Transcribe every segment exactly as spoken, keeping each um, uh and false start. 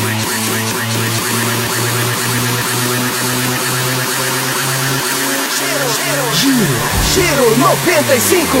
Giro noventa e cinco.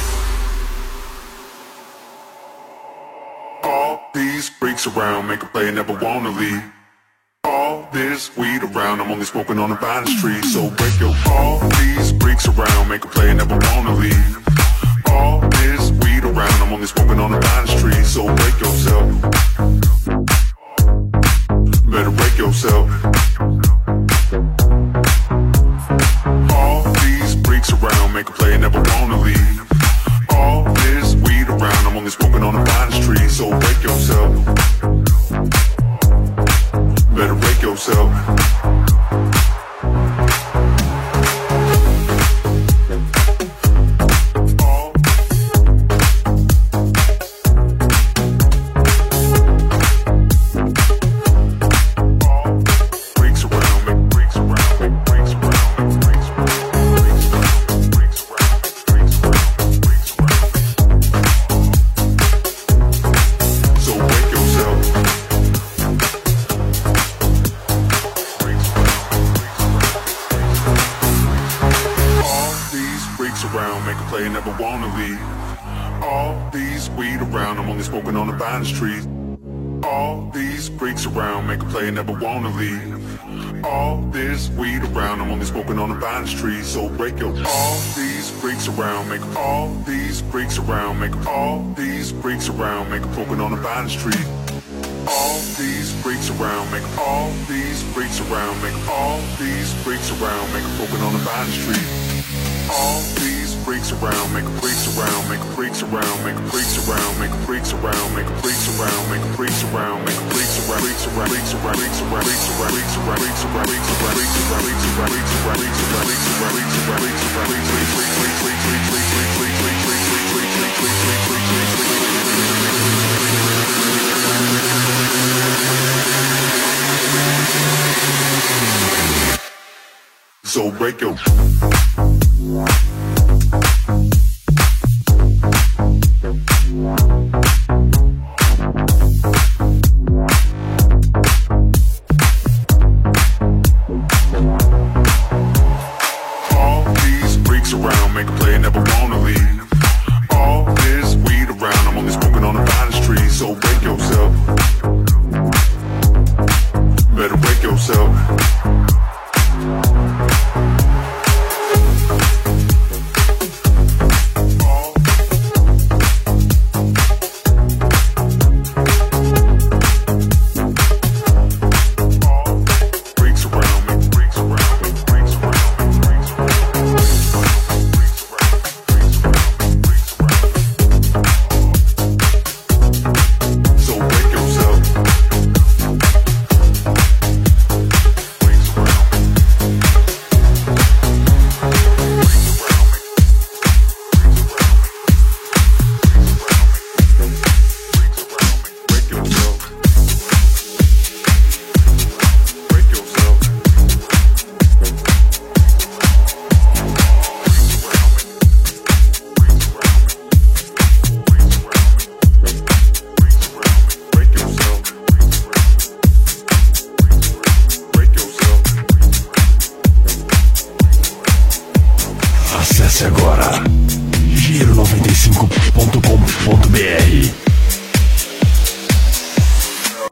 All these freaks around make a play and never wanna leave. All this weed around, I'm only smoking on the vine street. So break your. All these freaks around make a play and never wanna leave. All this weed around, I'm only smoking on the vine street. So break yourself. Better break yourself. All these freaks around make a play and never wanna leave. All this weed around, I'm only smoking on the vine street. So break yourself. Better break yourself. Street. All these freaks around make a play and never wanna leave. All this weed around, I'm only smoking on the vine street. So break your. All these freaks around make all these freaks around make all these freaks around make a poking on the vine street. All these freaks around make all these freaks around make all these freaks around make a poking on the vine street. All these freaks around make a freaks around make a freaks around make a freaks around make a freaks around make a freaks around make a freaks around make a freaks around freaks around freaks around freaks around freaks around freaks around freaks around freaks around freaks around freaks around freaks around freaks around freaks around freaks around freaks around freaks around so break your. Acesse agora giro noventa e cinco ponto com ponto br.